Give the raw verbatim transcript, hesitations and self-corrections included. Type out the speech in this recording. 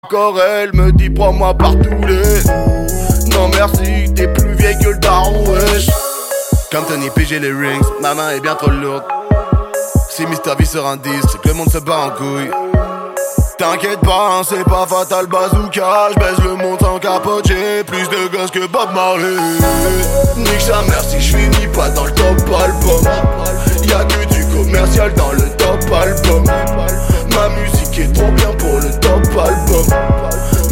Encore elle me dit prends-moi par tous les. Non merci, t'es plus vieille que le daron, wesh. Comme Tony P, j'ai les rings, ma main est bien trop lourde. Si Mister V sort un disque, c'est que le monde se bat en couille. T'inquiète pas, hein, c'est pas fatal bazooka. J'baise le monde sans capote, j'ai plus de gosses que Bob Marley. Nique sa mère si j'finis pas dans le top album.